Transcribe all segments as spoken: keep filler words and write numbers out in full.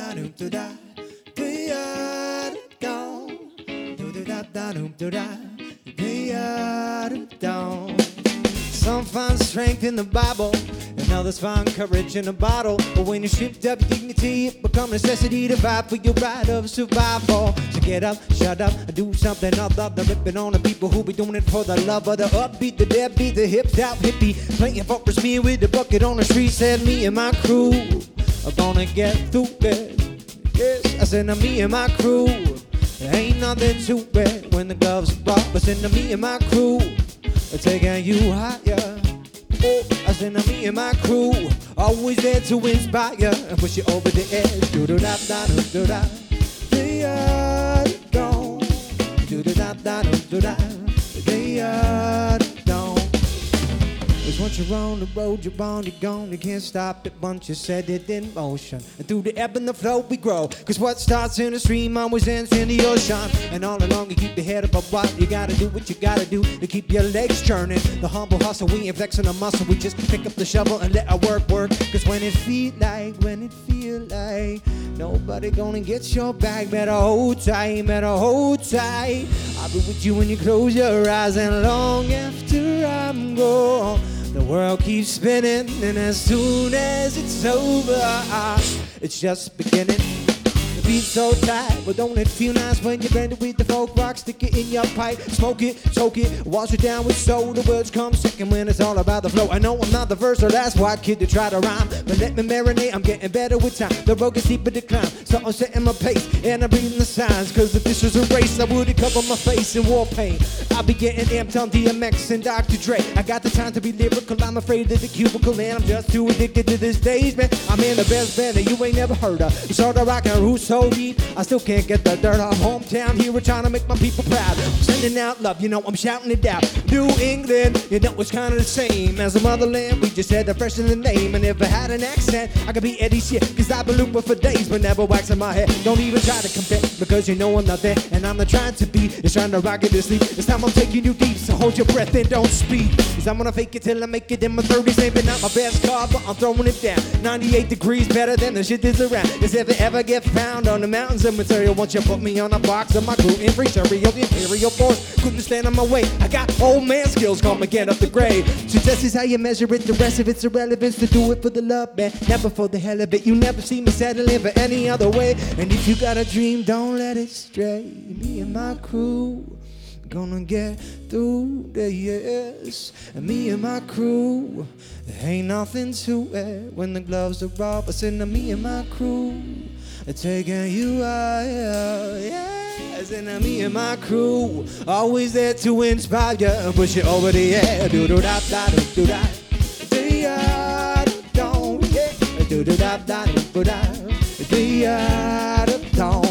da doom do da, do ya do do do da da doom do da, do ya do. Some find strength in the Bible, and others find courage in a bottle. But when you're stripped of your dignity, it becomes necessity to fight for your right of survival. So get up, shut up, and do something other than ripping on the people who be doing it for the love of the upbeat, the deadbeat, the hip-hop hippie. Playing for me with the bucket on the street, said me and my crew are gonna get through it. Yes, I said now me and my crew, there ain't nothing to it when the gloves are off. I said now me and my crew, taking you higher. Oh, I said now me and my crew, always there to inspire and push you over the edge. Do do da da do do da, do da do, do do da da do do da, do da do. Cause once you're on the road, you're on, you're gone. You can't stop it once you set it in motion. And through the ebb and the flow we grow. Cause what starts in the stream always ends in the ocean. And all along you keep your head above water. You gotta do what you gotta do to keep your legs churning. The humble hustle, we ain't flexing a muscle. We just pick up the shovel and let our work work. Cause when it feel like, when it feel like nobody gonna get your back, better hold tight, better hold tight. I'll be with you when you close your eyes. And long after I'm gone, the world keeps spinning, and as soon as it's over, it's just beginning. The beat's so tight, but don't it feel nice when you blend it with the folk rock? Stick it in your pipe, smoke it, choke it, wash it down with soul. The words come second when it's all about the flow. I know I'm not the first or last white kid to try to rhyme, but let me marinate, I'm getting better with time. The road gets deeper to climb, so I'm setting my pace, and I'm reading the signs. Cause if this was a race, I would've covered my face in war paint. I'll be getting amped on D M X and Doctor Dre. I got the time to be lyrical, I'm afraid of the cubicle, and I'm just too addicted to this stage, man. I'm in the best band that you ain't never heard of. It's hard to rock and root so deep, I still can't get the dirt off. Hometown hero trying to make my people proud. I'm sending out love, you know I'm shouting it out. New England, you know it's kind of the same as the motherland. We just had the fresh in the name, and if I had an accent, I could be Eddie shit. Cause I've been looping for days, but never waxing my head. Don't even try to compare, because you know I'm not there, and I'm not trying to be. Just trying to rock it to sleep. This time I'm taking you deep, so hold your breath and don't speak. Cause I'm gonna fake it till I make it in my thirties. Maybe not my best card, but I'm throwing it down. ninety-eight degrees better than the shit that's around. Cause if it ever get found on the mountains of material, once you put me on a box of my gluten-free cereal, the imperial force couldn't stand in my way. I got old man skills, come and get up the grade. So this is how you measure it, the rest of it's irrelevance. To do it for the love, man, never for the hell of it. You never see me settling for any other way. And if you got a dream, don't let it stray. Me and my crew gonna get through the years. And me and my crew, there ain't nothing to it when the gloves are off. I said to me and my crew, taking you higher, yes. And me and my crew, always there to inspire you and push you over the edge. Do do da da do do da, do ya do, yeah. Do do da da do do da, do ya do,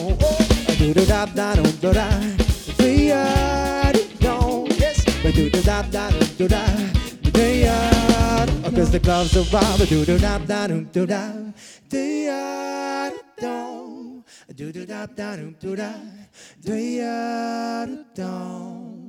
do do da da do do da, do ya do, yes. Do do da da do do da, do ya do. Cause the gloves are off. Do do da da do do da, do ya do, do do da da do do da, do ya do.